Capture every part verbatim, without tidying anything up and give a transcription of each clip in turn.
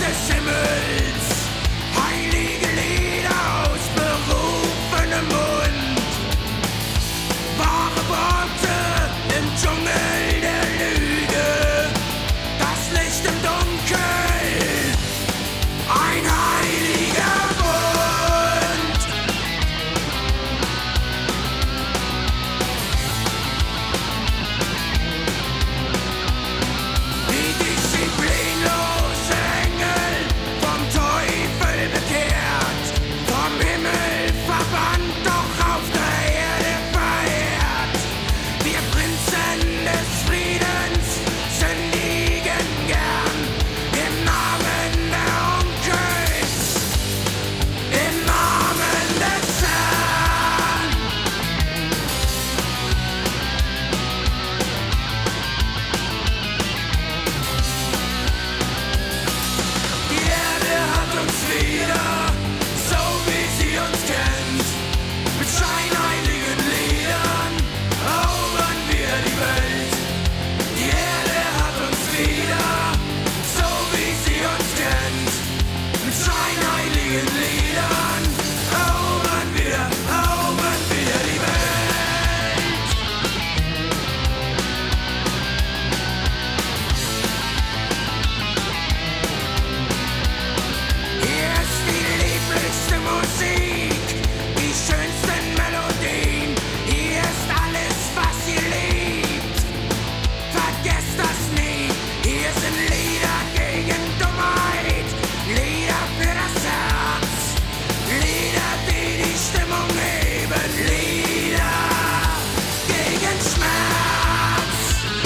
des Himmels, heilige Lieder aus berufenem Mund, wahre Worte im Dschungel der Lüge, das Licht im Dunkel, ein heiliger Bund. Die disziplinlose Engel vom Teufel bekehrt, vom Himmel verbannt, doch auf der Erde verehrt. Wir Prinzen des Friedens sündigen gern im Namen der Unkels, im Namen des Herrn. Die Erde hat uns wieder, so wie sie uns kennt, mit scheinheiligen Liedern erobern wir die Welt. Die Erde hat uns wieder, so wie sie uns kennt, mit scheinheiligen Liedern erobern wir, erobern wir die Welt. Hier ist die lieblichste Musik, die schönsten Melodien. Hier ist alles, was ihr liebt. Vergesst das nie. Hier sind Lieder gegen Dummheit, Lieder für das Herz, Lieder, die die Stimmung heben, Lieder gegen Schmerz.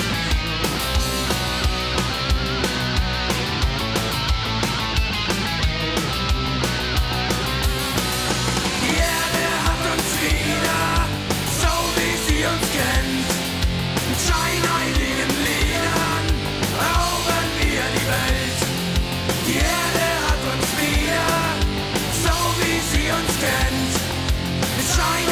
Die Erde hat uns wieder, so wie sie uns kennt, mit scheinheiligen Liedern erobern wir die Welt. Die Erde hat uns wieder, so wie sie uns kennt, mit scheinheiligen